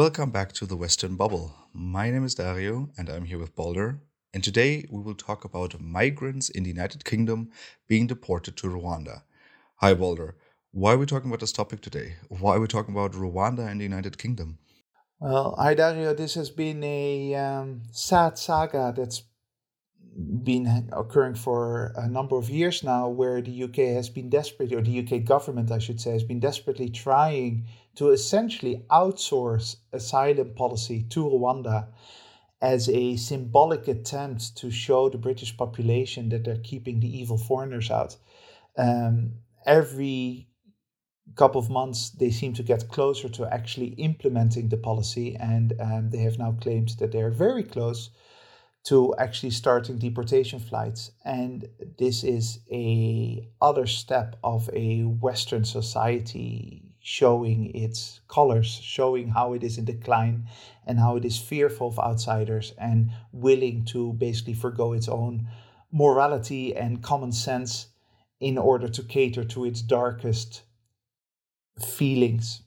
Welcome back to the Western Bubble. My name is Dario and I'm here with Balder. And today we will talk about migrants in the United Kingdom being deported to Rwanda. Hi, Balder. Why are we talking about this topic today? Why are we talking about Rwanda and the United Kingdom? Well, hi Dario, this has been a sad saga that's been occurring for a number of years now, where the UK has been desperate, or the UK government, I should say, has been desperately trying to essentially outsource asylum policy to Rwanda as a symbolic attempt to show the British population that they're keeping the evil foreigners out. Every couple of months, they seem to get closer to actually implementing the policy, and they have now claimed that they are very close to actually starting deportation flights. And this is a other step of a Western society showing its colors, showing how it is in decline and how it is fearful of outsiders and willing to basically forgo its own morality and common sense in order to cater to its darkest feelings.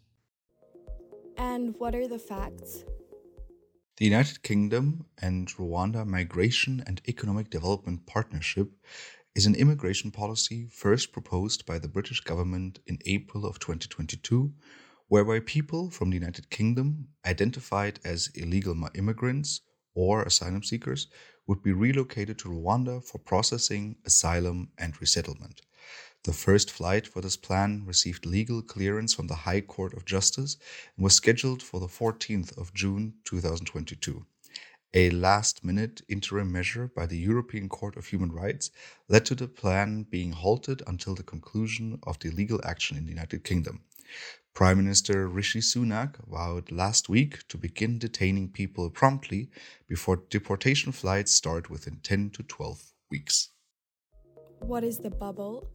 And what are the facts? The United Kingdom and Rwanda Migration and Economic Development Partnership is an immigration policy first proposed by the British government in April of 2022, whereby people from the United Kingdom identified as illegal immigrants or asylum seekers would be relocated to Rwanda for processing, asylum, and resettlement. The first flight for this plan received legal clearance from the High Court of Justice and was scheduled for the 14th of June 2022. A last-minute interim measure by the European Court of Human Rights led to the plan being halted until the conclusion of the legal action in the United Kingdom. Prime Minister Rishi Sunak vowed last week to begin detaining people promptly before deportation flights start within 10 to 12 weeks. What is the bubble?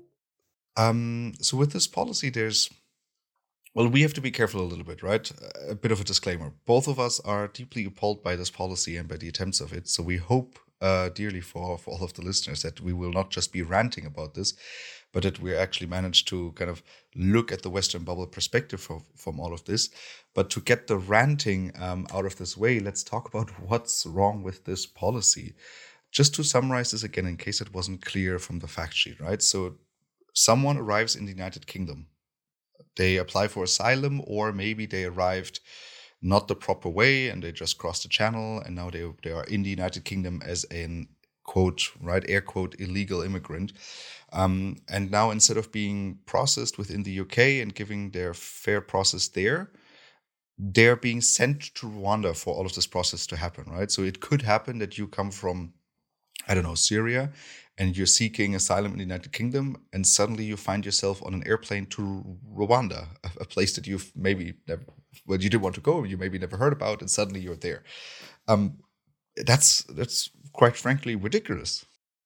So with this policy, we have to be careful a little bit, right? A bit of a disclaimer. Both of us are deeply appalled by this policy and by the attempts of it. So we hope dearly for all of the listeners that we will not just be ranting about this, but that we actually manage to kind of look at the Western bubble perspective from all of this. But to get the ranting out of this way, let's talk about what's wrong with this policy. Just to summarize this again, in case it wasn't clear from the fact sheet, right? So someone arrives in the United Kingdom. They apply for asylum, or maybe they arrived not the proper way and they just crossed the channel, and now they are in the United Kingdom as an quote, right, air quote, illegal immigrant. And now, instead of being processed within the UK and giving their fair process there, they're being sent to Rwanda for all of this process to happen, right? So it could happen that you come from, I don't know, Syria, and you're seeking asylum in the United Kingdom, and suddenly you find yourself on an airplane to Rwanda, a place that you've maybe never, well, you didn't want to go, you maybe never heard about, and suddenly you're there. Um, that's quite frankly ridiculous.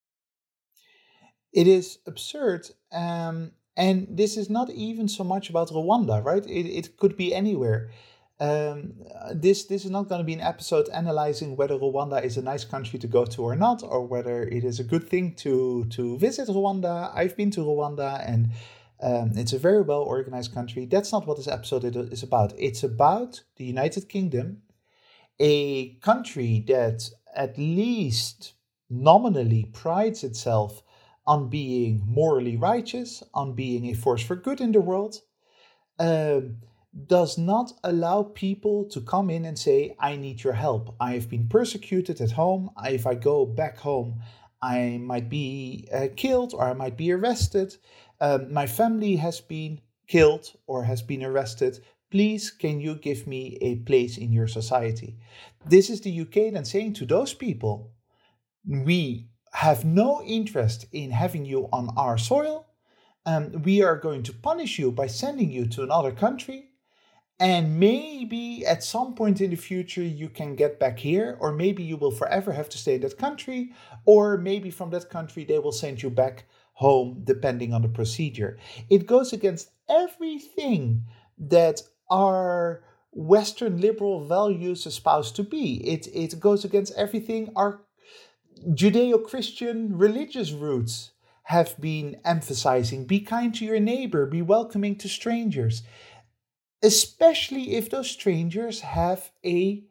It is absurd. And this is not even so much about Rwanda, right? It could be anywhere. This is not going to be an episode analyzing whether Rwanda is a nice country to go to or not, or whether it is a good thing to visit Rwanda. I've been to Rwanda, and it's a very well organized country. That's not what this episode is about. It's about the United Kingdom, a country that at least nominally prides itself on being morally righteous, on being a force for good in the world, um, does not allow people to come in and say, I need your help. I have been persecuted at home. If I go back home, I might be killed, or I might be arrested. My family has been killed or has been arrested. Please, can you give me a place in your society? This is the UK then saying to those people, we have no interest in having you on our soil. We are going to punish you by sending you to another country. And maybe at some point in the future, you can get back here, or maybe you will forever have to stay in that country, or maybe from that country, they will send you back home, depending on the procedure. It goes against everything that our Western liberal values espouse to be. It goes against everything our Judeo Christian religious roots have been emphasizing. Be kind to your neighbor, be welcoming to strangers. especially if those strangers have a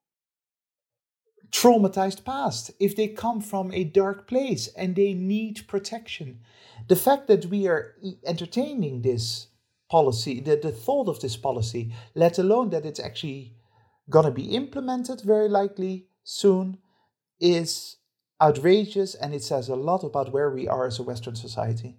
traumatized past, if they come from a dark place and they need protection. The fact that we are entertaining this policy, the thought of this policy, let alone that it's actually going to be implemented very likely soon, is outrageous, and it says a lot about where we are as a Western society.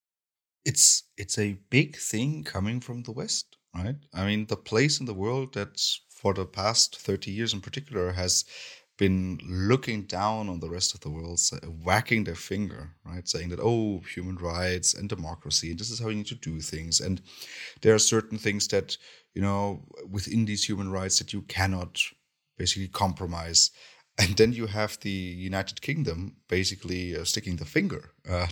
It's a big thing coming from the West, right? I mean, the place in the world that for the past 30 years in particular has been looking down on the rest of the world, whacking their finger, right? Saying that, oh, human rights and democracy, and this is how you need to do things. And there are certain things that, within these human rights that you cannot basically compromise. And then you have the United Kingdom basically sticking the finger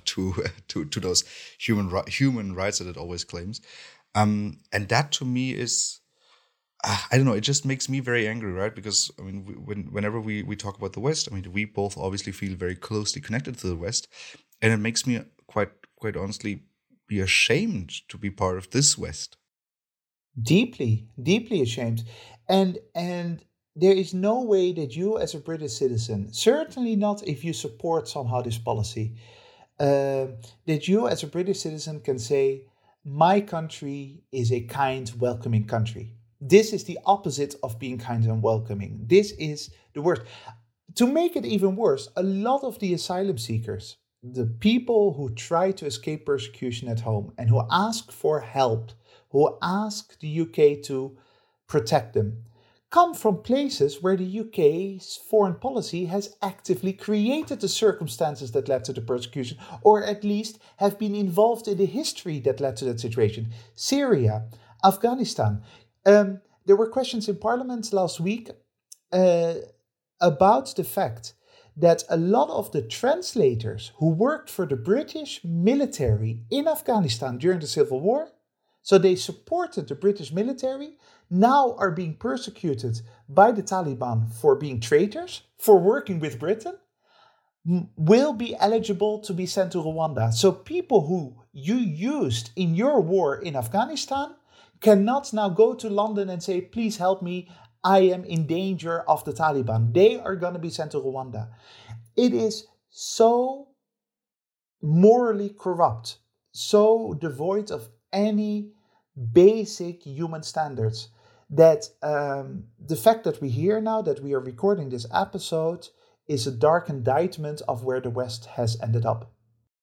to those human rights that it always claims, and that to me is, I don't know. It just makes me very angry, right? Because I mean, whenever we talk about the West, I mean, we both obviously feel very closely connected to the West, and it makes me quite honestly be ashamed to be part of this West. Deeply, deeply ashamed. And there is no way that you as a British citizen, certainly not if you support somehow this policy, uh, that you as a British citizen can say, my country is a kind, welcoming country. This is the opposite of being kind and welcoming. This is the worst. To make it even worse, a lot of the asylum seekers, the people who try to escape persecution at home and who ask for help, who ask the UK to protect them, come from places where the UK's foreign policy has actively created the circumstances that led to the persecution, or at least have been involved in the history that led to that situation. Syria, Afghanistan. There were questions in Parliament last week uh, about the fact that a lot of the translators who worked for the British military in Afghanistan during the Civil War, so they supported the British military, now are being persecuted by the Taliban for being traitors, for working with Britain, will be eligible to be sent to Rwanda. So people who you used in your war in Afghanistan cannot now go to London and say, please help me, I am in danger of the Taliban. They are going to be sent to Rwanda. It is so morally corrupt, so devoid of any basic human standards, that the fact that we're here now, that we are recording this episode, is a dark indictment of where the West has ended up.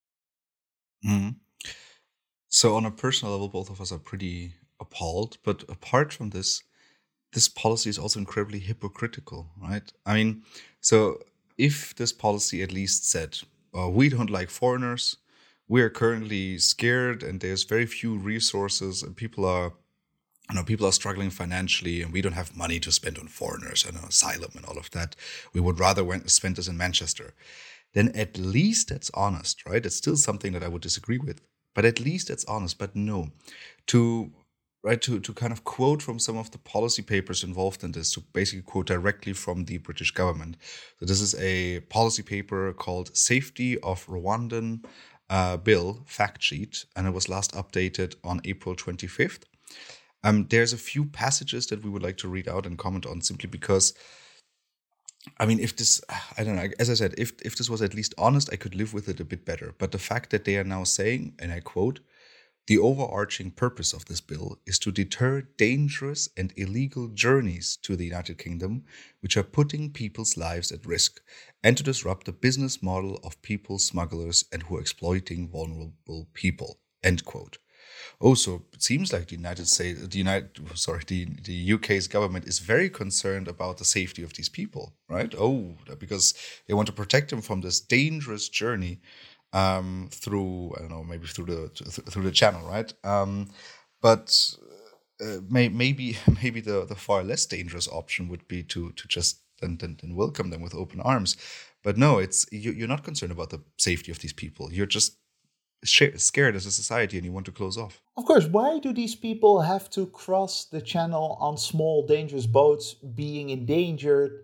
Mhm. So on a personal level, both of us are pretty appalled. But apart from this policy is also incredibly hypocritical, right? I mean, so if this policy at least said, we don't like foreigners, we are currently scared, and there's very few resources, and people are struggling financially, and we don't have money to spend on foreigners and asylum and all of that. We would rather spend this in Manchester. Then at least that's honest, right? It's still something that I would disagree with, but at least that's honest. But no, to to kind of quote from some of the policy papers involved in this, to basically quote directly from the British government. So this is a policy paper called Safety of Rwandan Bill Fact Sheet, and it was last updated on April 25th. There's a few passages that we would like to read out and comment on, simply because, I mean, if this, I don't know, as I said, if this was at least honest, I could live with it a bit better. But the fact that they are now saying, and I quote, the overarching purpose of this bill is to deter dangerous and illegal journeys to the United Kingdom, which are putting people's lives at risk, and to disrupt the business model of people smugglers and who are exploiting vulnerable people. End quote. Also, it seems like the UK's government is very concerned about the safety of these people, right? Oh, because they want to protect them from this dangerous journey through, I don't know, maybe through the channel, right? But maybe maybe the far less dangerous option would be to just then welcome them with open arms. But no, you're not concerned about the safety of these people. You're just scared as a society, and you want to close off. Of course, why do these people have to cross the channel on small, dangerous boats, being endangered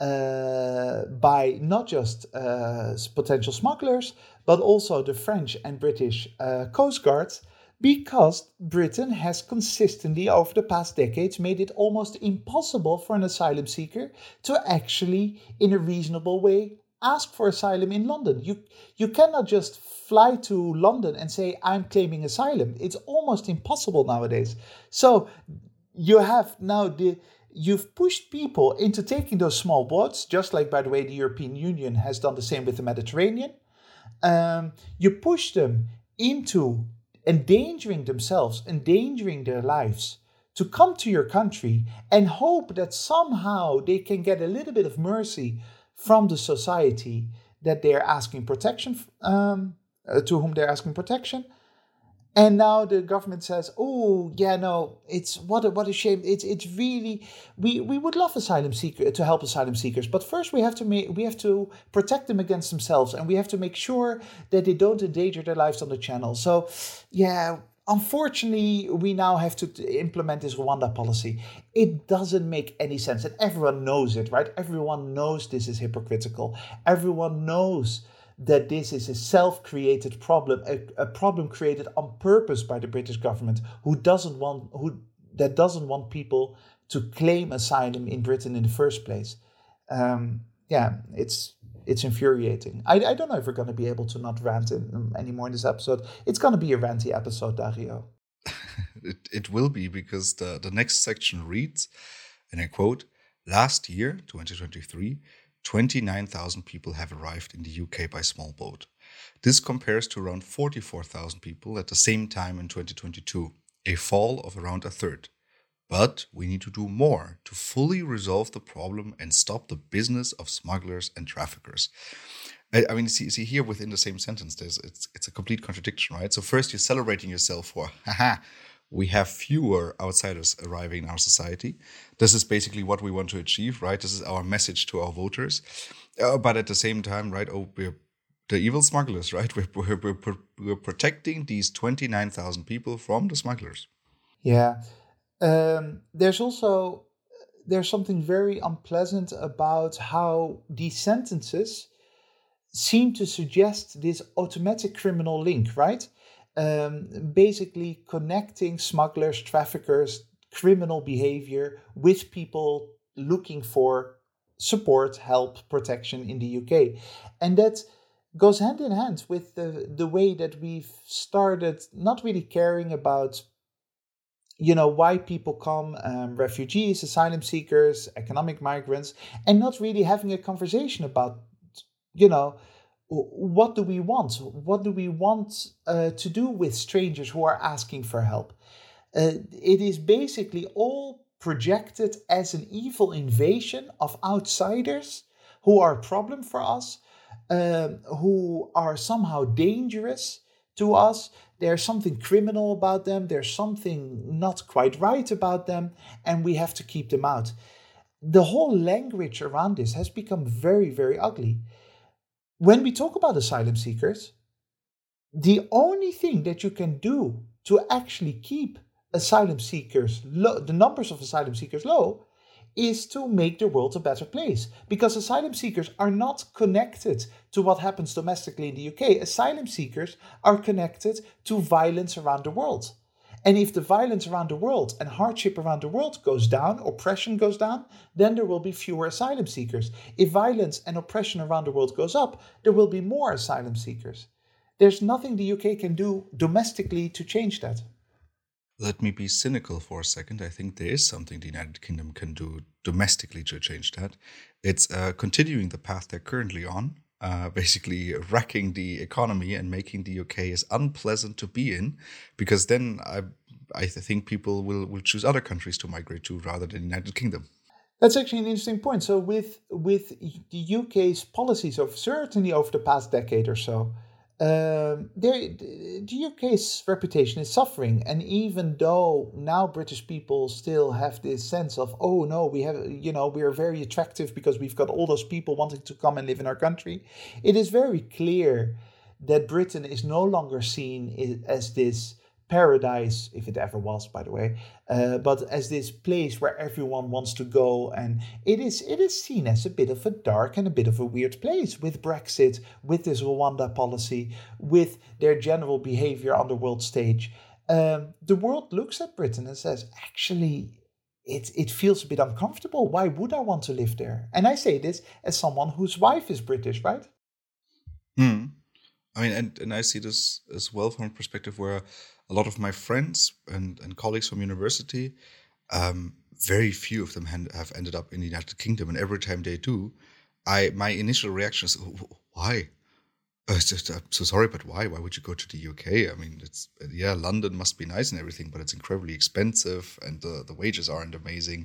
by not just potential smugglers, but also the French and British Coast Guards Because Britain has consistently, over the past decades, made it almost impossible for an asylum seeker to actually, in a reasonable way, ask for asylum in London. You cannot just fly to London and say, I'm claiming asylum. It's almost impossible nowadays. So you have now you've pushed people into taking those small boats, just like, by the way, the European Union has done the same with the Mediterranean. You push them into endangering themselves, endangering their lives, to come to your country and hope that somehow they can get a little bit of mercy from the society that they're asking protection, to whom they're asking protection. And now the government says, "Oh, yeah, no, it's what a shame. It's really we would love asylum seeker to help asylum seekers, but first we have to protect them against themselves, and we have to make sure that they don't endanger their lives on the channel." So, yeah, unfortunately, we now have to implement this Rwanda policy. It doesn't make any sense, and everyone knows it, right? Everyone knows this is hypocritical. Everyone knows that this is a self-created problem, a problem created on purpose by the British government, who doesn't want people to claim asylum in Britain in the first place. It's infuriating. I don't know if we're going to be able to not rant anymore in this episode. It's going to be a ranty episode, Dario. It will be, because the next section reads, and I quote, "Last year, 2023, 29,000 people have arrived in the UK by small boat. This compares to around 44,000 people at the same time in 2022, a fall of around a third. But we need to do more to fully resolve the problem and stop the business of smugglers and traffickers." I mean, see here within the same sentence, it's a complete contradiction, right? So first you're celebrating yourself for, we have fewer outsiders arriving in our society. This is basically what we want to achieve, right? This is our message to our voters. But at the same time, right, we're the evil smugglers, right? We're protecting these 29,000 people from the smugglers. Yeah. There's something very unpleasant about how these sentences seem to suggest this automatic criminal link, right? Basically connecting smugglers, traffickers, criminal behavior with people looking for support, help, protection in the UK. And that goes hand in hand with the way that we've started not really caring about, why people come, refugees, asylum seekers, economic migrants, and not really having a conversation about, what do we want? What do we want to do with strangers who are asking for help? It is basically all projected as an evil invasion of outsiders who are a problem for us, who are somehow dangerous to us. There's something criminal about them. There's something not quite right about them, and we have to keep them out. The whole language around this has become very, very ugly. When we talk about asylum seekers, the only thing that you can do to actually keep asylum seekers low, the numbers of asylum seekers low, is to make the world a better place. Because asylum seekers are not connected to what happens domestically in the UK. Asylum seekers are connected to violence around the world. And if the violence around the world and hardship around the world goes down, oppression goes down, then there will be fewer asylum seekers. If violence and oppression around the world goes up, there will be more asylum seekers. There's nothing the UK can do domestically to change that. Let me be cynical for a second. I think there is something the United Kingdom can do domestically to change that. It's continuing the path they're currently on, basically wrecking the economy and making the UK as unpleasant to be in, because then I think people will choose other countries to migrate to rather than the United Kingdom. That's actually an interesting point. So with the UK's policies of certainly over the past decade or so, the UK's reputation is suffering, and even though now British people still have this sense of, oh no, we are very attractive because we've got all those people wanting to come and live in our country, it is very clear that Britain is no longer seen as this paradise, if it ever was, by the way, but as this place where everyone wants to go. And it is seen as a bit of a dark and a bit of a weird place with Brexit, with this Rwanda policy, with their general behavior on the world stage. the world looks at Britain and says, actually, it feels a bit uncomfortable. Why would I want to live there? And I say this as someone whose wife is British, right? Hmm. I mean, and I see this as well from a perspective where a lot of my friends and colleagues from university, very few of them have ended up in the United Kingdom, and every time they do, my initial reaction is, why? I'm so sorry, but why? Why would you go to the UK? I mean, London must be nice and everything, but it's incredibly expensive, and the wages aren't amazing.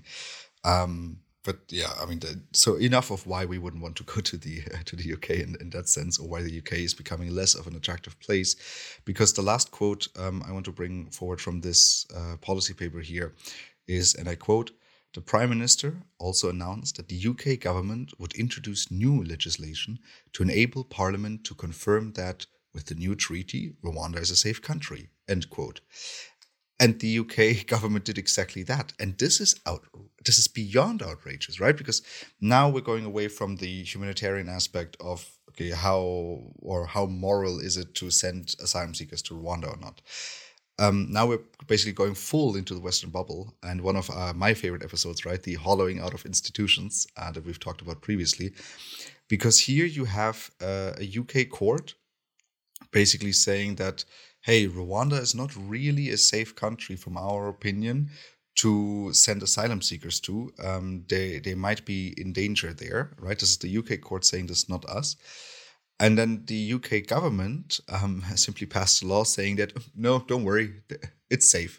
But yeah, I mean, so enough of why we wouldn't want to go to the UK in that sense, or why the UK is becoming less of an attractive place. Because the last quote I want to bring forward from this policy paper here is, and I quote, "The Prime Minister also announced that the UK government would introduce new legislation to enable Parliament to confirm that with the new treaty, Rwanda is a safe country," end quote. And the UK government did exactly that. And this is beyond outrageous, right? Because now we're going away from the humanitarian aspect of, okay, how moral is it to send asylum seekers to Rwanda or not? Now we're basically going full into the Western bubble. And one of my favorite episodes, right, the hollowing out of institutions that we've talked about previously. Because here you have a UK court basically saying that, hey, Rwanda is not really a safe country from our opinion to send asylum seekers to. They might be in danger there, right? This is the UK court saying this, not us. And then the UK government has simply passed a law saying that, no, don't worry, it's safe.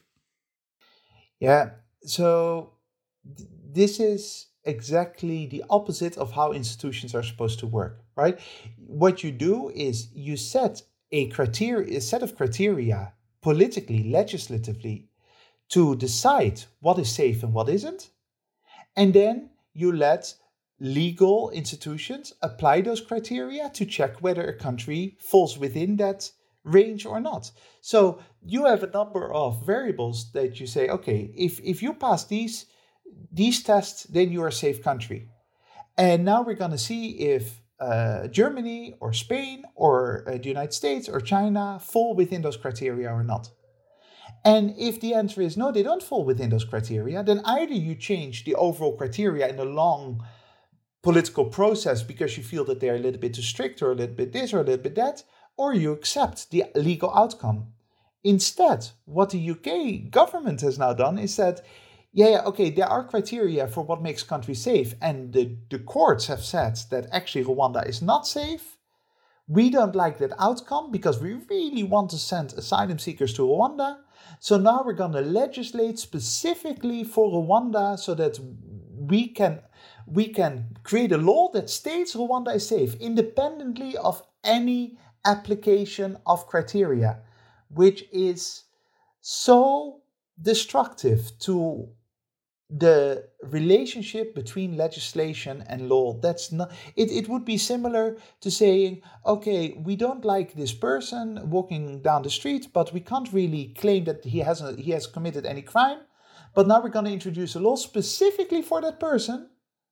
Yeah, so this is exactly the opposite of how institutions are supposed to work, right? What you do is you set a set of criteria politically, legislatively, to decide what is safe and what isn't. And then you let legal institutions apply those criteria to check whether a country falls within that range or not. So you have a number of variables that you say, okay, if you pass these tests, then you're a safe country. And now we're going to see if Germany or Spain or the United States or China fall within those criteria or not. And if the answer is no, they don't fall within those criteria, then either you change the overall criteria in a long political process because you feel that they're a little bit too strict or a little bit this or a little bit that, or you accept the legal outcome. Instead, what the UK government has now done is that, okay, there are criteria for what makes countries safe, and the courts have said that actually Rwanda is not safe. We don't like that outcome because we really want to send asylum seekers to Rwanda. So now we're going to legislate specifically for Rwanda so that we can create a law that states Rwanda is safe, independently of any application of criteria, which is so destructive to the relationship between legislation and law. That's not it would be similar to saying, okay, we don't like this person walking down the street, but we can't really claim that he has committed any crime, but now we're going to introduce a law specifically for that person,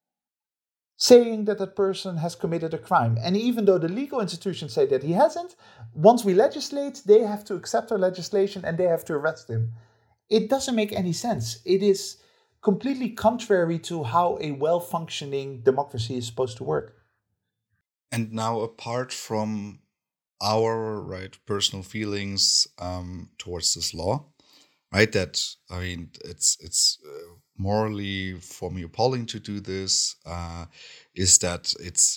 saying that that person has committed a crime. And even though the legal institutions say that he hasn't, once we legislate, they have to accept our legislation and they have to arrest him. It doesn't make any sense. It is completely contrary to how a well-functioning democracy is supposed to work. And now, apart from our personal feelings towards this law, right? That, I mean, it's morally for me appalling to do this. Is that it's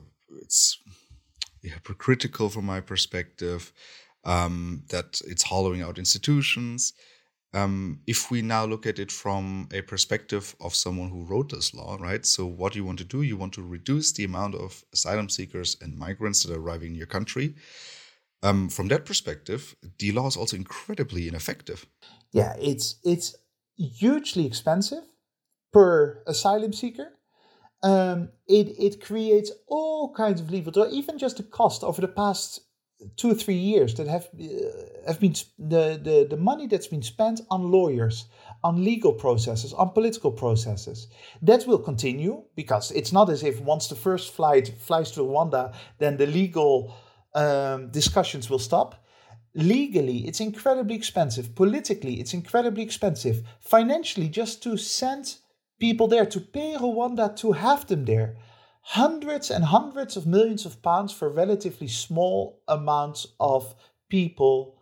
hypocritical from my perspective. That it's hollowing out institutions. If we now look at it from a perspective of someone who wrote this law, right? So what do you want to do? You want to reduce the amount of asylum seekers and migrants that are arriving in your country. From that perspective, the law is also incredibly ineffective. Yeah, it's hugely expensive per asylum seeker. It creates all kinds of legal, even just the cost over the past 2 or 3 years that have been the money that's been spent on lawyers, on legal processes, on political processes. That will continue because it's not as if once the first flight flies to Rwanda, then the legal discussions will stop. Legally, it's incredibly expensive. Politically, it's incredibly expensive. Financially, just to send people there, to pay Rwanda to have them there. Hundreds and hundreds of millions of pounds for relatively small amounts of people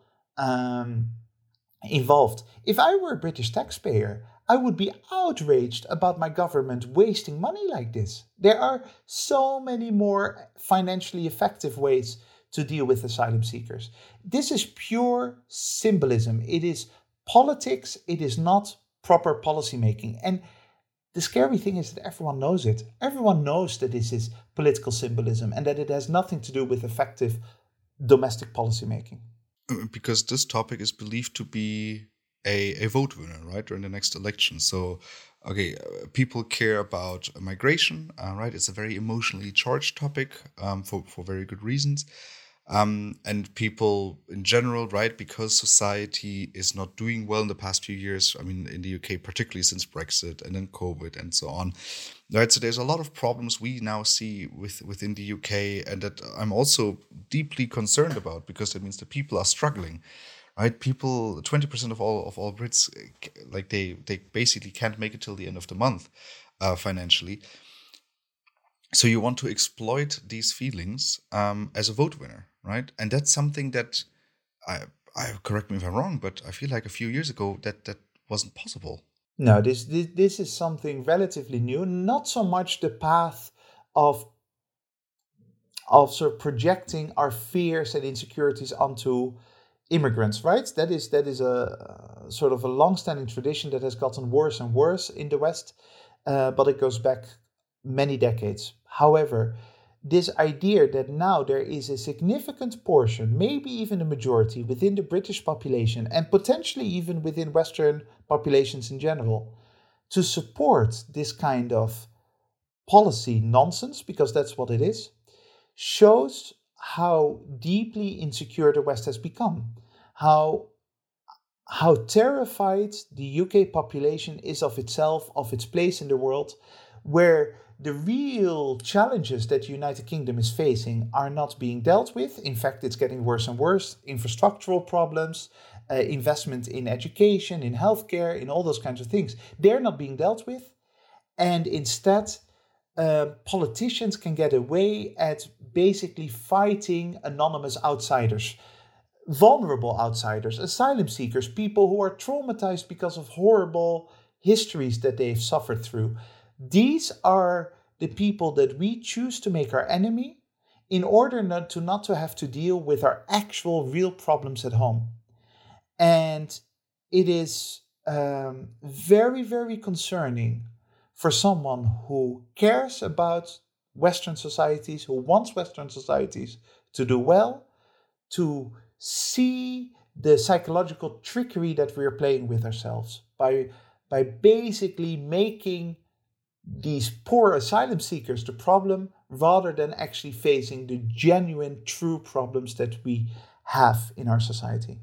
involved. If I were a British taxpayer, I would be outraged about my government wasting money like this. There are so many more financially effective ways to deal with asylum seekers. This is pure symbolism. It is politics. It is not proper policy making. And the scary thing is that everyone knows it. Everyone knows that this is political symbolism and that it has nothing to do with effective domestic policy making. Because this topic is believed to be a vote winner, right, during the next election. So, okay, people care about migration, right? It's a very emotionally charged topic for very good reasons. And people in general, right, because society is not doing well in the past few years, I mean, in the UK, particularly since Brexit and then COVID and so on, right? So there's a lot of problems we now see within the UK, and that I'm also deeply concerned about, because that means that people are struggling, right? People, 20% of all Brits, like they basically can't make it till the end of the month financially. So you want to exploit these feelings as a vote winner, right? And that's something that I correct me if I'm wrong, but I feel like a few years ago that wasn't possible. No, this is something relatively new. Not so much the path of sort of projecting our fears and insecurities onto immigrants, right? That is a sort of a long-standing tradition that has gotten worse and worse in the West, but it goes back many decades. However, this idea that now there is a significant portion, maybe even a majority, within the British population and potentially even within Western populations in general, to support this kind of policy nonsense, because that's what it is, shows how deeply insecure the West has become, how terrified the UK population is of itself, of its place in the world, where the real challenges that the United Kingdom is facing are not being dealt with. In fact, it's getting worse and worse. Infrastructural problems, investment in education, in healthcare, in all those kinds of things. They're not being dealt with. And instead, politicians can get away at basically fighting anonymous outsiders, vulnerable outsiders, asylum seekers, people who are traumatized because of horrible histories that they've suffered through. These are the people that we choose to make our enemy in order not to have to deal with our actual real problems at home. And it is very, very concerning for someone who cares about Western societies, who wants Western societies to do well, to see the psychological trickery that we're playing with ourselves by basically making these poor asylum seekers the problem rather than actually facing the genuine, true problems that we have in our society.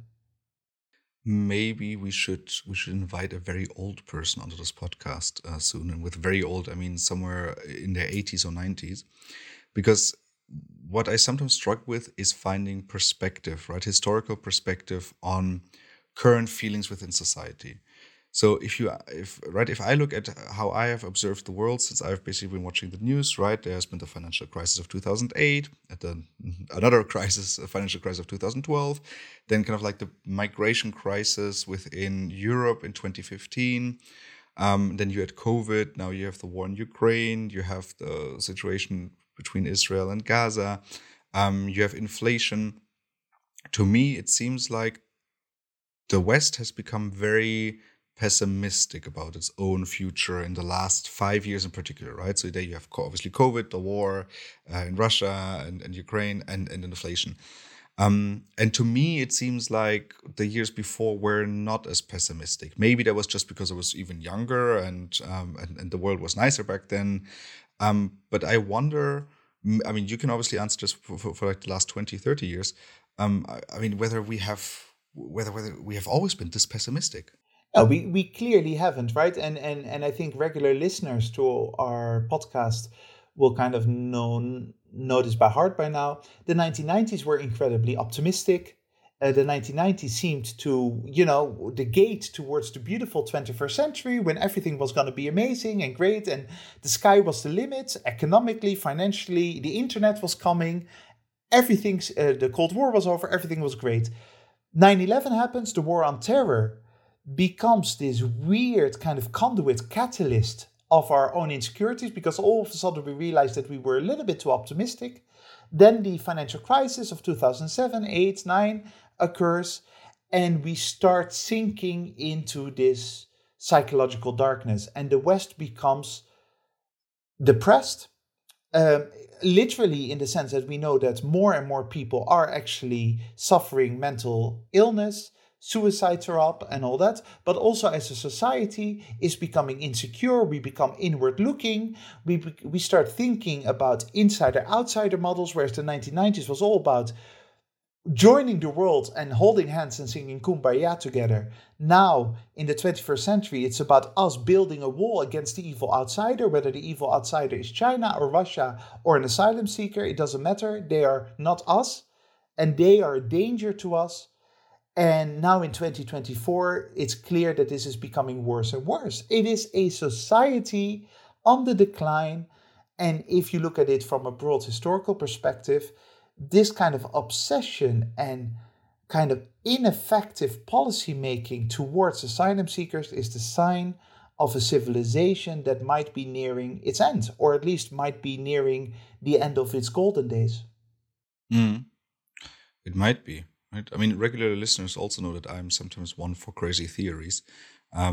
Maybe we should invite a very old person onto this podcast soon. And with very old, I mean somewhere in their 80s or 90s. Because what I sometimes struggle with is finding perspective, right? Historical perspective on current feelings within society. So if I look at how I have observed the world since I've basically been watching the news, right? There has been the financial crisis of 2008, another crisis, a financial crisis of 2012, then kind of like the migration crisis within Europe in 2015. Then you had COVID. Now you have the war in Ukraine. You have the situation between Israel and Gaza. You have inflation. To me, it seems like the West has become very pessimistic about its own future in the last 5 years in particular, right? So there you have obviously COVID, the war in Russia and Ukraine, and inflation. And to me, it seems like the years before were not as pessimistic. Maybe that was just because I was even younger and the world was nicer back then. But I wonder, I mean, you can obviously answer this for like the last 20, 30 years. I mean, whether we have always been this pessimistic. No, we clearly haven't, right? And I think regular listeners to our podcast will kind of know this by heart by now. The 1990s were incredibly optimistic. The 1990s seemed to, the gate towards the beautiful 21st century when everything was going to be amazing and great and the sky was the limit, economically, financially, the internet was coming, everything, the Cold War was over, everything was great. 9/11 happens, the war on terror becomes this weird kind of conduit catalyst of our own insecurities because all of a sudden we realized that we were a little bit too optimistic. Then the financial crisis of 2007, 8, 9 occurs, and we start sinking into this psychological darkness, and the West becomes depressed, literally in the sense that we know that more and more people are actually suffering mental illness, suicides are up and all that, but also as a society is becoming insecure, we become inward looking, we start thinking about insider-outsider models, whereas the 1990s was all about joining the world and holding hands and singing Kumbaya together. Now, in the 21st century, it's about us building a wall against the evil outsider, whether the evil outsider is China or Russia or an asylum seeker, it doesn't matter. They are not us, and they are a danger to us. And now in 2024, it's clear that this is becoming worse and worse. It is a society on the decline. And if you look at it from a broad historical perspective, this kind of obsession and kind of ineffective policy making towards asylum seekers is the sign of a civilization that might be nearing its end, or at least might be nearing the end of its golden days. It might be. Right? I mean, regular listeners also know that I'm sometimes one for crazy theories. I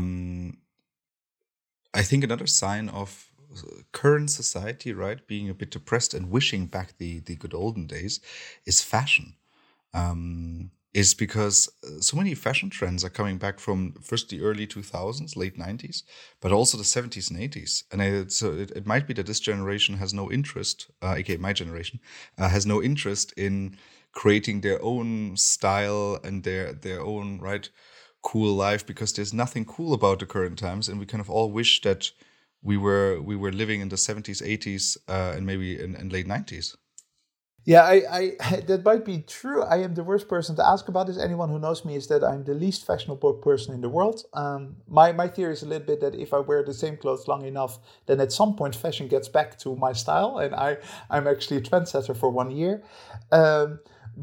think another sign of current society, right, being a bit depressed and wishing back the good olden days is fashion. Is because so many fashion trends are coming back from first the early 2000s, late 90s, but also the 70s and 80s. And it might be that this generation has no interest, aka my generation, has no interest in creating their own style and their own cool life, because there's nothing cool about the current times, and we kind of all wish that we were living in the 70s, 80s, and maybe in late 90s. Yeah, I that might be true. I am the worst person to ask about this. Anyone who knows me is that I'm the least fashionable person in the world. My theory is a little bit that if I wear the same clothes long enough, then at some point fashion gets back to my style, and I'm actually a trendsetter for 1 year. To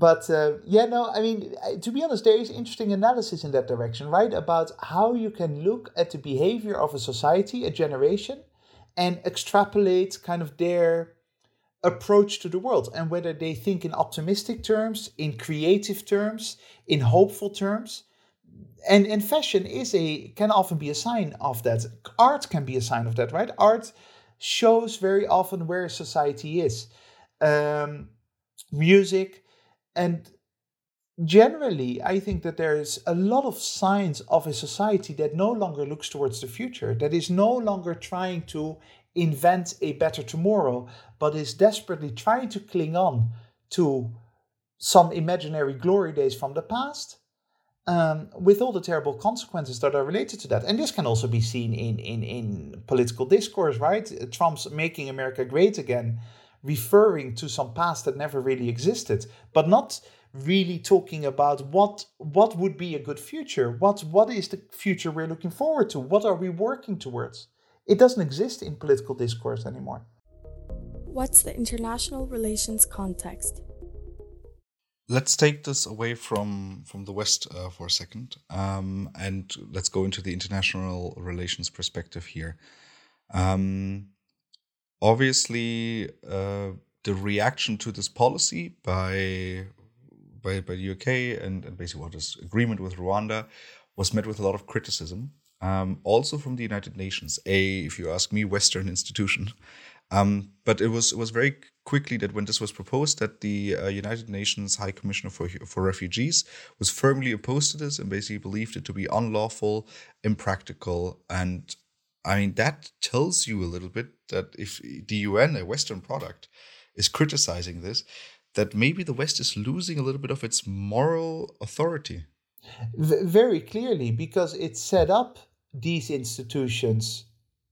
be honest, there is interesting analysis in that direction, right? About how you can look at the behavior of a society, a generation, and extrapolate kind of their approach to the world, and whether they think in optimistic terms, in creative terms, in hopeful terms. And fashion can often be a sign of that. Art can be a sign of that, right? Art shows very often where society is. Music. And generally, I think that there is a lot of signs of a society that no longer looks towards the future, that is no longer trying to invent a better tomorrow, but is desperately trying to cling on to some imaginary glory days from the past, with all the terrible consequences that are related to that. And this can also be seen in political discourse, right? Trump's Making America Great Again, referring to some past that never really existed, but not really talking about what would be a good future. What is the future we're looking forward to? What are we working towards? It doesn't exist in political discourse anymore. What's the international relations context? Let's take this away from the West for a second, and let's go into the international relations perspective here. Obviously, the reaction to this policy by the UK and basically what is agreement with Rwanda was met with a lot of criticism, also from the United Nations, if you ask me, Western institution. But it was very quickly that when this was proposed, that the United Nations High Commissioner for Refugees was firmly opposed to this and basically believed it to be unlawful, impractical. And I mean, that tells you a little bit that if the UN, a Western product, is criticizing this, that maybe the West is losing a little bit of its moral authority. Very clearly, because it set up these institutions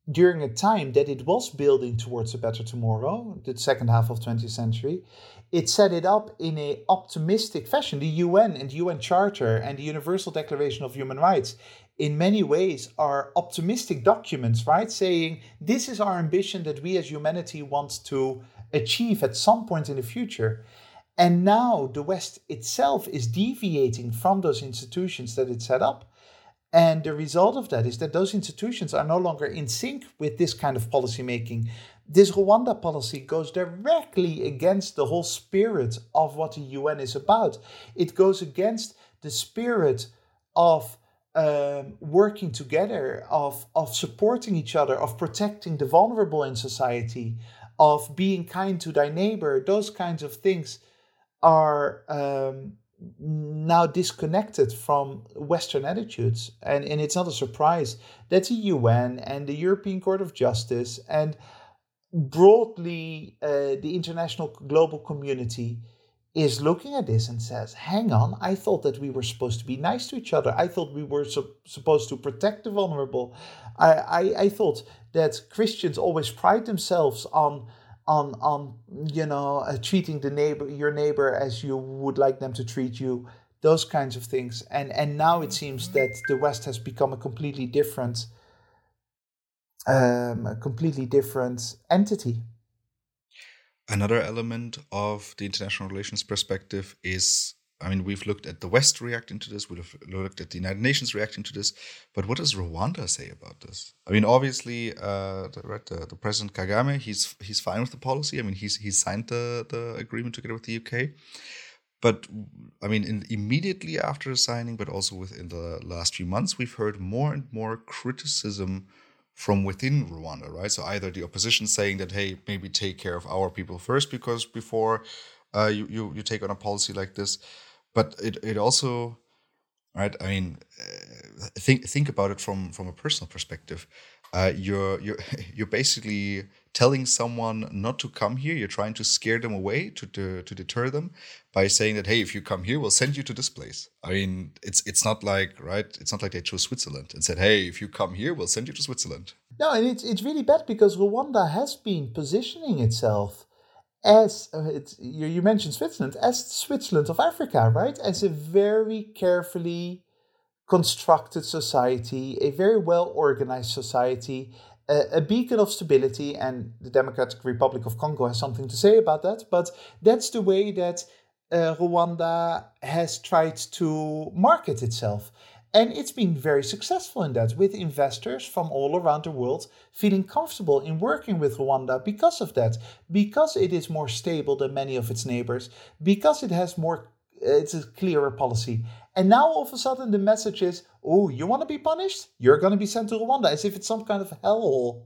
during a time that it was building towards a better tomorrow, the second half of 20th century, it set it up in a optimistic fashion. The UN and the UN Charter and the Universal Declaration of Human Rights, in many ways, are optimistic documents, right? Saying this is our ambition that we as humanity want to achieve at some point in the future. And now the West itself is deviating from those institutions that it set up. And the result of that is that those institutions are no longer in sync with this kind of policy making. This Rwanda policy goes directly against the whole spirit of what the UN is about. It goes against the spirit of working together, of supporting each other, of protecting the vulnerable in society, of being kind to thy neighbor. Those kinds of things are now disconnected from Western attitudes. And it's not a surprise that the UN and the European Court of Justice and broadly the international global community is looking at this and says, hang on, I thought that we were supposed to be nice to each other. I thought we were supposed to protect the vulnerable. I thought that Christians always pride themselves on treating your neighbor as you would like them to treat you, those kinds of things. And now it seems that the West has become a completely different entity. Another element of the international relations perspective is, I mean, we've looked at the West reacting to this, we've looked at the United Nations reacting to this, but what does Rwanda say about this? I mean, obviously, the President Kagame, he's fine with the policy. I mean, he's signed the agreement together with the UK. But, I mean, immediately after the signing, but also within the last few months, we've heard more and more criticism from within Rwanda, right? So either the opposition saying that, hey, maybe take care of our people first, because before you take on a policy like this. But it also, right? I mean, think about it from a personal perspective. You're basically telling someone not to come here. You're trying to scare them away, to deter them by saying that, hey, if you come here, we'll send you to this place. I mean, it's not like, right? It's not like they chose Switzerland and said, hey, if you come here, we'll send you to Switzerland. No, and it's really bad because Rwanda has been positioning itself as, you mentioned Switzerland, as Switzerland of Africa, right? As a very carefully constructed society, a very well-organized society, a beacon of stability, and the Democratic Republic of Congo has something to say about that, but that's the way that Rwanda has tried to market itself. And it's been very successful in that, with investors from all around the world feeling comfortable in working with Rwanda because of that, because it is more stable than many of its neighbors, because it's a clearer policy. And now all of a sudden the message is, oh, you want to be punished? You're going to be sent to Rwanda, as if it's some kind of hellhole.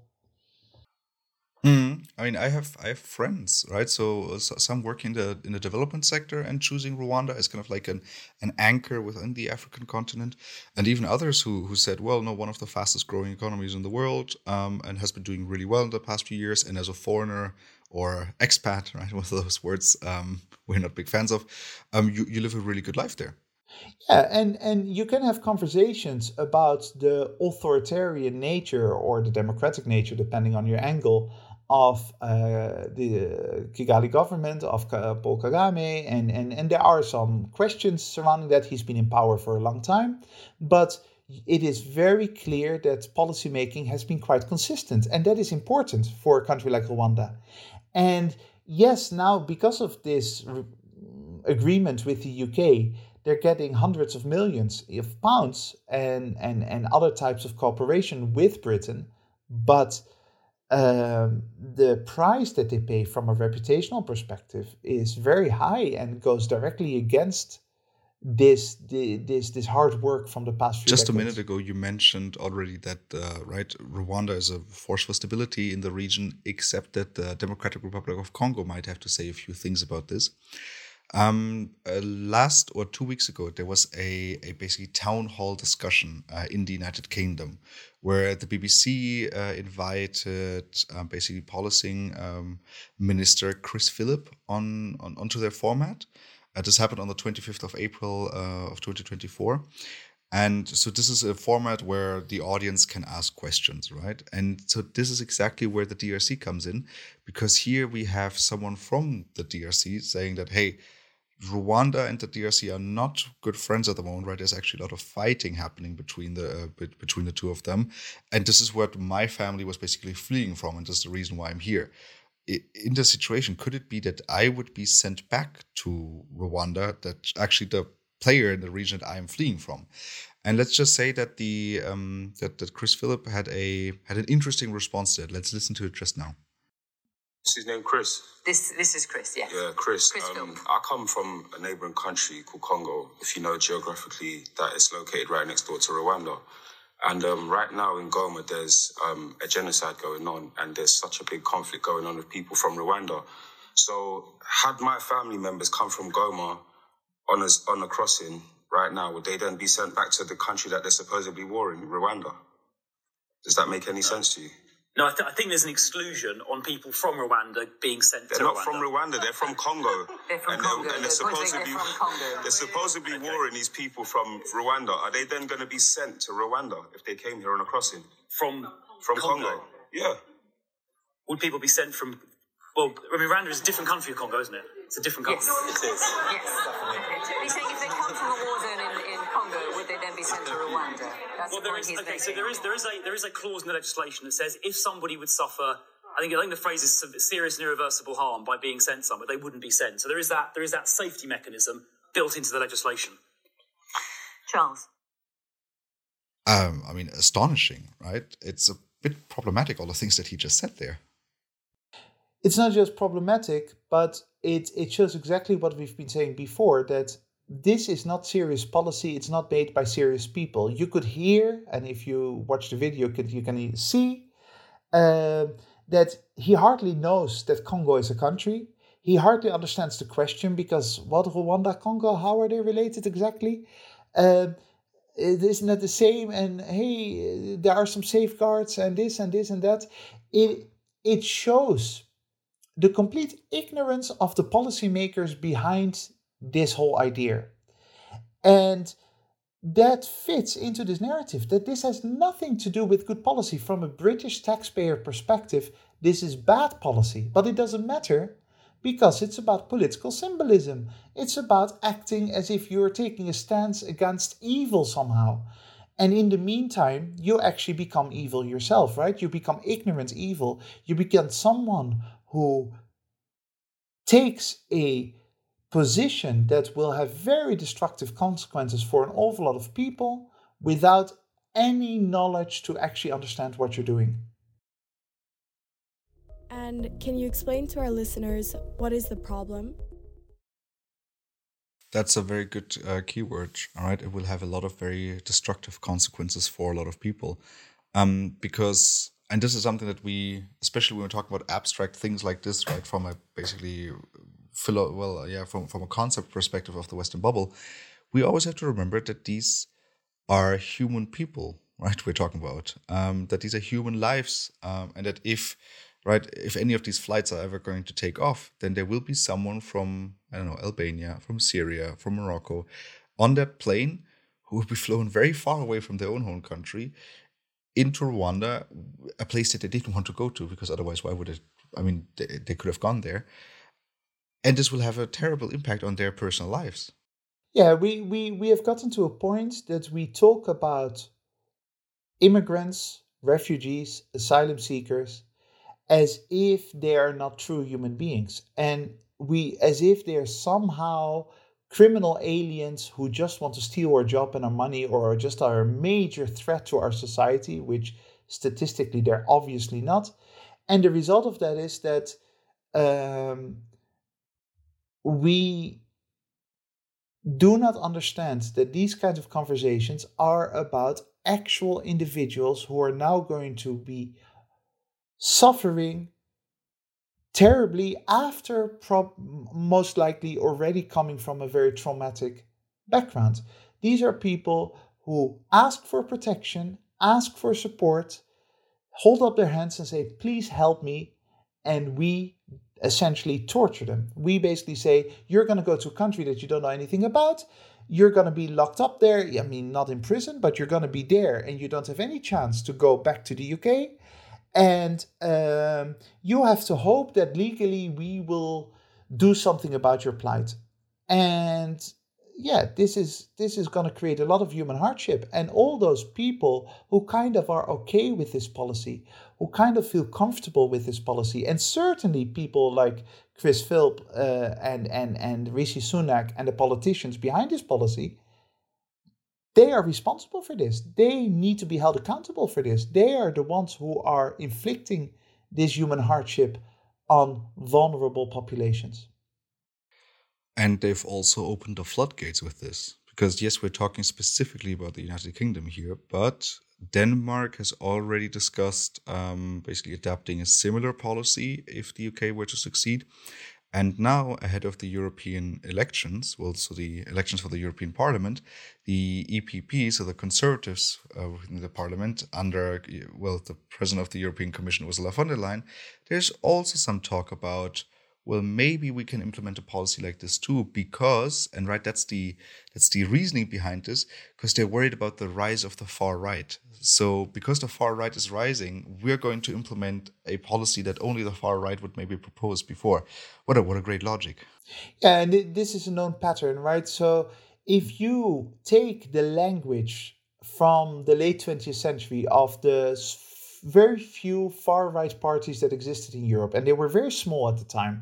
I mean, I have friends, right? So some work in the development sector and choosing Rwanda as kind of like an anchor within the African continent, and even others who said, well, no, one of the fastest growing economies in the world, and has been doing really well in the past few years. And as a foreigner or expat, right, one of those words we're not big fans of, you live a really good life there. Yeah, and you can have conversations about the authoritarian nature or the democratic nature, depending on your angle, of the Kigali government, of Paul Kagame, and there are some questions surrounding that. He's been in power for a long time, but it is very clear that policymaking has been quite consistent, and that is important for a country like Rwanda. And yes, now because of this agreement with the UK, they're getting hundreds of millions of pounds and other types of cooperation with Britain, but the price that they pay from a reputational perspective is very high and goes directly against this hard work from the past few decades. Just a minute ago, you mentioned already that right, Rwanda is a force for stability in the region, except that the Democratic Republic of Congo might have to say a few things about this. Last or 2 weeks ago, there was a basically town hall discussion in the United Kingdom, where the BBC invited basically policing minister Chris Philip onto their format. This happened on the 25th of April of 2024. And so this is a format where the audience can ask questions, right? And so this is exactly where the DRC comes in, because here we have someone from the DRC saying that, hey, Rwanda and the DRC are not good friends at the moment, right? There's actually a lot of fighting happening between the two of them, and this is what my family was basically fleeing from, and this is the reason why I'm here. In this situation, could it be that I would be sent back to Rwanda? That actually the player in the region that I am fleeing from, and let's just say that that Chris Philip had an interesting response to it. Let's listen to it just now. What's his name? Chris? This is Chris, yes. Yeah, Chris. Philp. I come from a neighbouring country called Congo. If you know geographically, that is located right next door to Rwanda. And right now in Goma, there's a genocide going on, and there's such a big conflict going on with people from Rwanda. So had my family members come from Goma on a crossing right now, would they then be sent back to the country that they're supposedly warring, Rwanda? Does that make any sense to you? No, I think there's an exclusion on people from Rwanda being sent to Rwanda. They're not from Rwanda, they're from Congo. They're from Congo. And they're supposedly warring these people from Rwanda. Are they then going to be sent to Rwanda if they came here on a crossing? From Congo? Yeah. Would people be sent from... Well, I mean, Rwanda is a different country of Congo, isn't it? It's a different country. Yes. It is. Yes. He's saying if they come from a war zone in Congo, would they then be sent to Rwanda? That's Well, the point he's making. so there is a clause in the legislation that says if somebody would suffer, I think the phrase is serious and irreversible harm by being sent somewhere, they wouldn't be sent. So there is that safety mechanism built into the legislation. Charles. I mean, astonishing, right? It's a bit problematic, all the things that he just said there. It's not just problematic, but it shows exactly what we've been saying before, that this is not serious policy. It's not made by serious people. You could hear, and if you watch the video, you can see that he hardly knows that Congo is a country. He hardly understands the question, because what, Rwanda, Congo, how are they related exactly? Isn't that the same? And hey, there are some safeguards and this and this and that. It shows the complete ignorance of the policymakers behind this whole idea. And that fits into this narrative, that this has nothing to do with good policy. From a British taxpayer perspective, this is bad policy. But it doesn't matter, because it's about political symbolism. It's about acting as if you're taking a stance against evil somehow. And in the meantime, you actually become evil yourself, right? You become ignorant evil. You become someone who takes a position that will have very destructive consequences for an awful lot of people without any knowledge to actually understand what you're doing. And can you explain to our listeners what is the problem? That's a very good keyword, all right? It will have a lot of very destructive consequences for a lot of people. Because, and this is something that we, especially when we're talking about abstract things like this, right, from a basically, from a concept perspective of the Western bubble, we always have to remember that these are human people, right, we're talking about, that these are human lives, and that if any of these flights are ever going to take off, then there will be someone from, I don't know, Albania, from Syria, from Morocco, on that plane who will be flown very far away from their own home country into Rwanda, a place that they didn't want to go to, because otherwise, why would it? I mean, they could have gone there. And this will have a terrible impact on their personal lives. Yeah, we have gotten to a point that we talk about immigrants, refugees, asylum seekers, as if they are not true human beings. And as if they're somehow criminal aliens who just want to steal our job and our money, or just are a major threat to our society, which statistically they're obviously not. And the result of that is that we do not understand that these kinds of conversations are about actual individuals who are now going to be suffering terribly after most likely already coming from a very traumatic background. These are people who ask for protection, ask for support, hold up their hands and say, please help me. and we essentially torture them. We basically say, you're going to go to a country that you don't know anything about. You're going to be locked up there. I mean, not in prison, but you're going to be there and you don't have any chance to go back to the UK. And you have to hope that legally we will do something about your plight. And yeah, this is going to create a lot of human hardship. And all those people who kind of are okay with this policy, who kind of feel comfortable with this policy, and certainly people like Chris Philp and Rishi Sunak and the politicians behind this policy, they are responsible for this. They need to be held accountable for this. They are the ones who are inflicting this human hardship on vulnerable populations. And they've also opened the floodgates with this. Because yes, we're talking specifically about the United Kingdom here, but Denmark has already discussed basically adapting a similar policy if the UK were to succeed. And now, ahead of the European elections, well, so the elections for the European Parliament, the EPP, so the Conservatives within the Parliament, under, well, the President of the European Commission, Ursula von der Leyen, there's also some talk about, well, maybe we can implement a policy like this too, because, and right, that's the reasoning behind this, because they're worried about the rise of the far right. So because the far right is rising, we're going to implement a policy that only the far right would maybe propose before. What a great logic. Yeah, and this is a known pattern, right? So if you take the language from the late 20th century of the very few far right parties that existed in Europe, and they were very small at the time,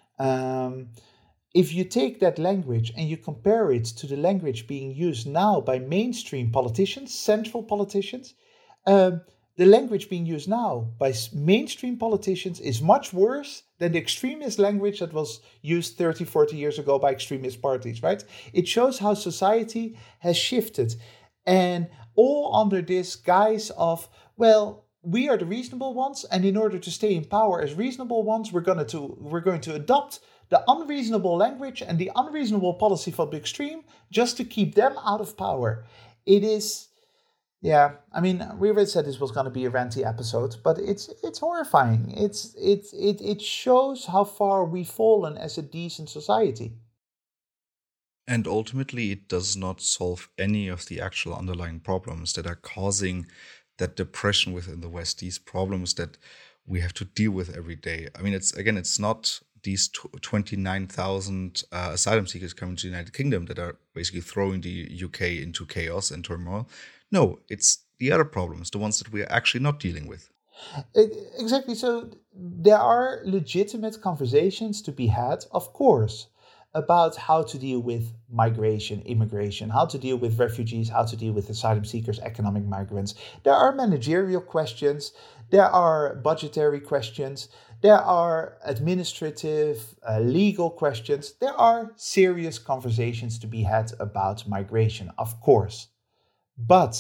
if you take that language and you compare it to the language being used now by mainstream politicians, central politicians, the language being used now by mainstream politicians is much worse than the extremist language that was used 30, 40 years ago by extremist parties, right? It shows how society has shifted. And all under this guise of, well, we are the reasonable ones, and in order to stay in power as reasonable ones, we're going to adopt the unreasonable language and the unreasonable policy from the extreme just to keep them out of power. It is, yeah, I mean, we already said this was going to be a ranty episode, but it's horrifying. It shows how far we've fallen as a decent society. And ultimately, it does not solve any of the actual underlying problems that are causing that depression within the West, these problems that we have to deal with every day. I mean, it's not these 29,000 asylum seekers coming to the United Kingdom that are basically throwing the UK into chaos and turmoil. No, it's the other problems, the ones that we are actually not dealing with. Exactly. So there are legitimate conversations to be had, of course, about how to deal with migration, immigration, how to deal with refugees, how to deal with asylum seekers, economic migrants. There are managerial questions, there are budgetary questions, there are administrative, legal questions. There are serious conversations to be had about migration, of course. But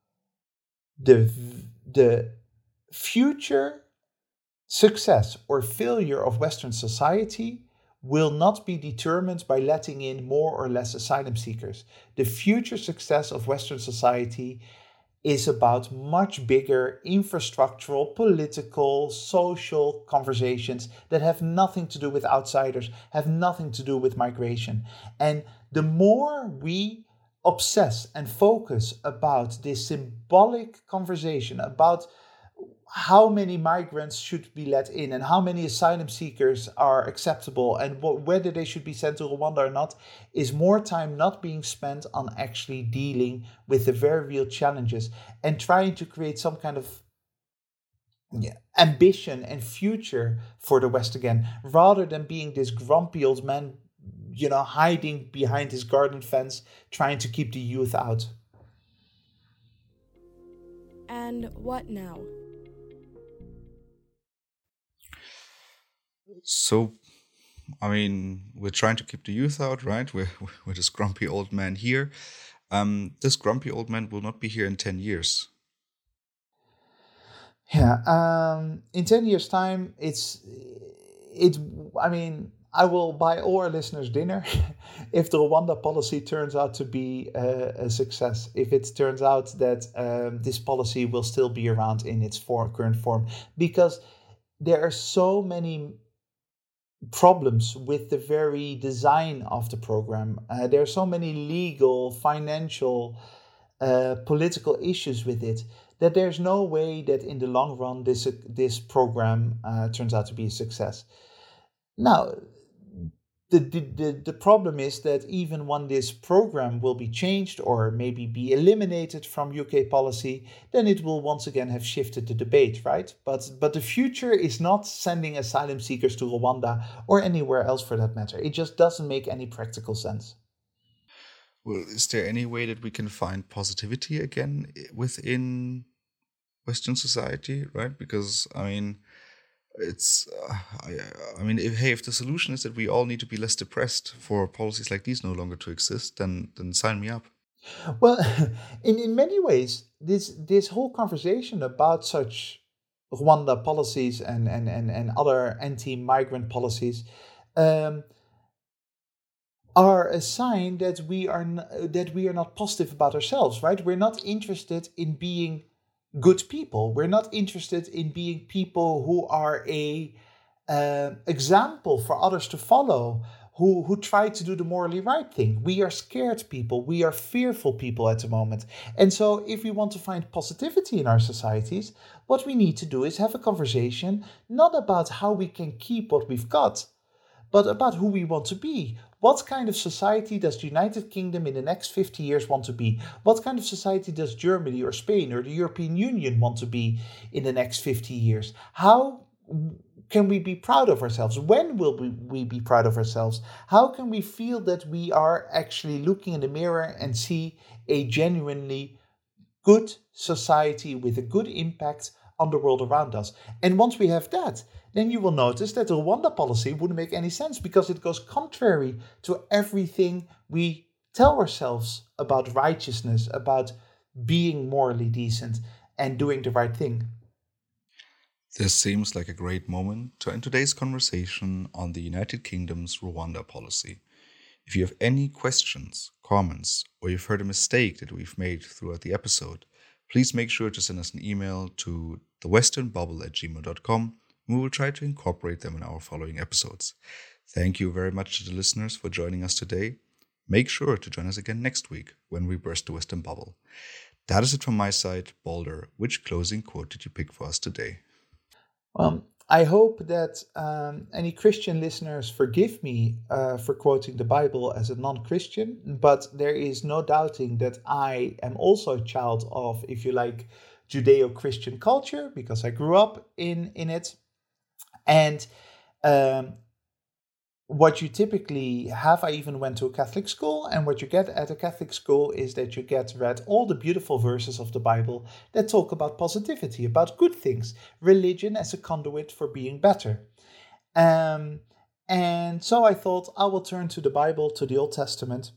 the future success or failure of Western society will not be determined by letting in more or less asylum seekers. The future success of Western society is about much bigger infrastructural, political, social conversations that have nothing to do with outsiders, have nothing to do with migration. And the more we obsess and focus about this symbolic conversation about how many migrants should be let in and how many asylum seekers are acceptable and whether they should be sent to Rwanda or not, is more time not being spent on actually dealing with the very real challenges and trying to create some kind of ambition and future for the West again, rather than being this grumpy old man, hiding behind his garden fence, trying to keep the youth out. And what now? So, I mean, we're trying to keep the youth out, right? We're this grumpy old man here. This grumpy old man will not be here in 10 years. Yeah, in 10 years' time, I will buy all our listeners dinner if the Rwanda policy turns out to be a success. If it turns out that this policy will still be around in its current form. Because there are so many problems with the very design of the program. There are so many legal, financial, political issues with it that there's no way that in the long run this program turns out to be a success. Now, the problem is that even when this program will be changed or maybe be eliminated from UK policy, then it will once again have shifted the debate, right? But the future is not sending asylum seekers to Rwanda or anywhere else for that matter. It just doesn't make any practical sense. Well, is there any way that we can find positivity again within Western society, right? Because, I mean, it's, if the solution is that we all need to be less depressed for policies like these no longer to exist, then sign me up. Well, in many ways, this whole conversation about such Rwanda policies and other anti-migrant policies are a sign that we are not positive about ourselves, right? We're not interested in being good people. We're not interested in being people who are a example for others to follow, who try to do the morally right thing. We are scared people. We are fearful people at the moment. And so if we want to find positivity in our societies, what we need to do is have a conversation not about how we can keep what we've got, but about who we want to be. What kind of society does the United Kingdom in the next 50 years want to be? What kind of society does Germany or Spain or the European Union want to be in the next 50 years? How can we be proud of ourselves? When will we be proud of ourselves? How can we feel that we are actually looking in the mirror and see a genuinely good society with a good impact on the world around us? And once we have that, then you will notice that the Rwanda policy wouldn't make any sense because it goes contrary to everything we tell ourselves about righteousness, about being morally decent and doing the right thing. This seems like a great moment to end today's conversation on the United Kingdom's Rwanda policy. If you have any questions, comments, or you've heard a mistake that we've made throughout the episode, please make sure to send us an email to thewesternbubble@gmail.com. We will try to incorporate them in our following episodes. Thank you very much to the listeners for joining us today. Make sure to join us again next week when we burst the Western bubble. That is it from my side. Balder, which closing quote did you pick for us today? I hope that any Christian listeners forgive me for quoting the Bible as a non-Christian, but there is no doubting that I am also a child of, if you like, Judeo-Christian culture because I grew up in it. And what you typically have, I even went to a Catholic school, and what you get at a Catholic school is that you get read all the beautiful verses of the Bible that talk about positivity, about good things, religion as a conduit for being better. And so I thought I will turn to the Bible, to the Old Testament,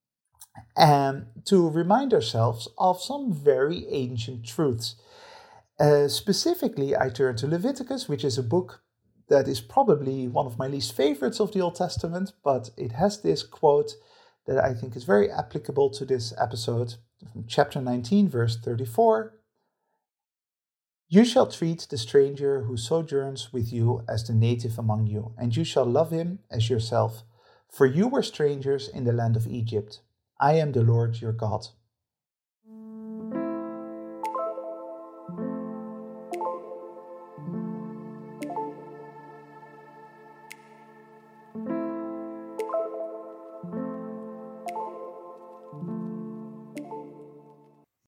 to remind ourselves of some very ancient truths. Specifically, I turn to Leviticus, which is a book that is probably one of my least favorites of the Old Testament, but it has this quote that I think is very applicable to this episode, from chapter 19, verse 34. You shall treat the stranger who sojourns with you as the native among you, and you shall love him as yourself, for you were strangers in the land of Egypt. I am the Lord your God.